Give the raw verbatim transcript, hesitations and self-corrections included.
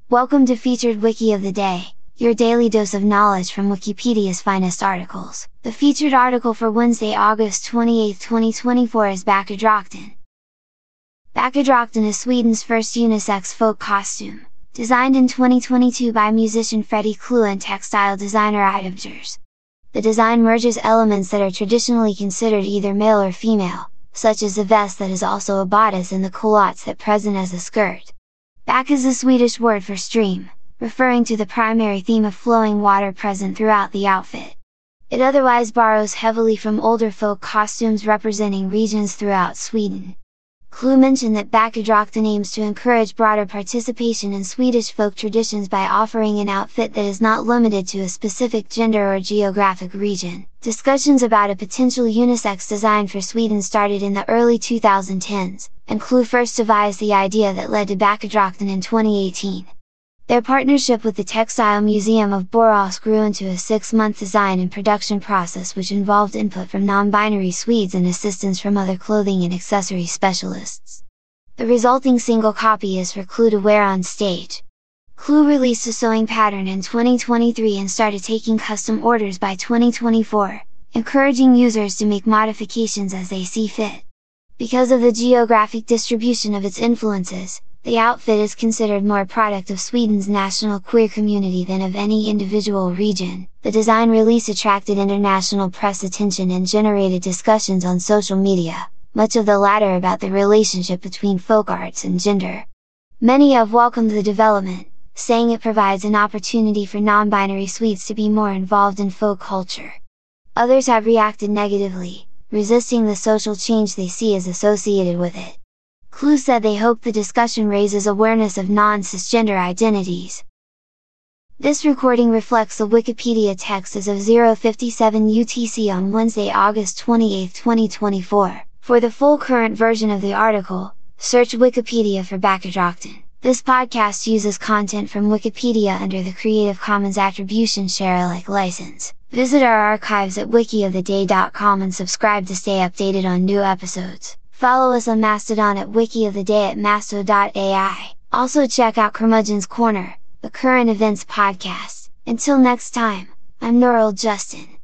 Welcome to Featured Wiki of the Day, your daily dose of knowledge from Wikipedia's finest articles. The featured article for Wednesday, August twenty-eighth, twenty twenty-four is Backadrakten. Backadrakten is Sweden's first unisex folk costume, designed in twenty twenty-two by musician Freddie Klue and textile designer Idebjers. The design merges elements that are traditionally considered either male or female, such as the vest that is also a bodice and the culottes that present as a skirt. Back is the Swedish word for stream, referring to the primary theme of flowing water present throughout the outfit. It otherwise borrows heavily from older folk costumes representing regions throughout Sweden. Klue mentioned that Backadrakten aims to encourage broader participation in Swedish folk traditions by offering an outfit that is not limited to a specific gender or geographic region. Discussions about a potential unisex design for Sweden started in the early two thousand tens, and Klue first devised the idea that led to Backadrakten in twenty eighteen. Their partnership with the Textile Museum of Borås grew into a six-month design and production process which involved input from non-binary Swedes and assistance from other clothing and accessory specialists. The resulting single copy is for Klue to wear on stage. Klue released a sewing pattern in twenty twenty-three and started taking custom orders by twenty twenty-four, encouraging users to make modifications as they see fit. Because of the geographic distribution of its influences, the outfit is considered more a product of Sweden's national queer community than of any individual region. The design release attracted international press attention and generated discussions on social media, much of the latter about the relationship between folk arts and gender. Many have welcomed the development, saying it provides an opportunity for non-binary Swedes to be more involved in folk culture. Others have reacted negatively, resisting the social change they see as associated with it. Klue said they hope the discussion raises awareness of non-cisgender identities. This recording reflects the Wikipedia text as of zero fifty-seven U T C on Wednesday, August twenty-eighth, twenty twenty-four. For the full current version of the article, search Wikipedia for Backadrakten. This podcast uses content from Wikipedia under the Creative Commons Attribution Share Alike license. Visit our archives at wiki of the day dot com and subscribe to stay updated on new episodes. Follow us on Mastodon at wiki of the day at masto dot A I. Also check out Curmudgeon's Corner, the current events podcast. Until next time, I'm Nurul Justin.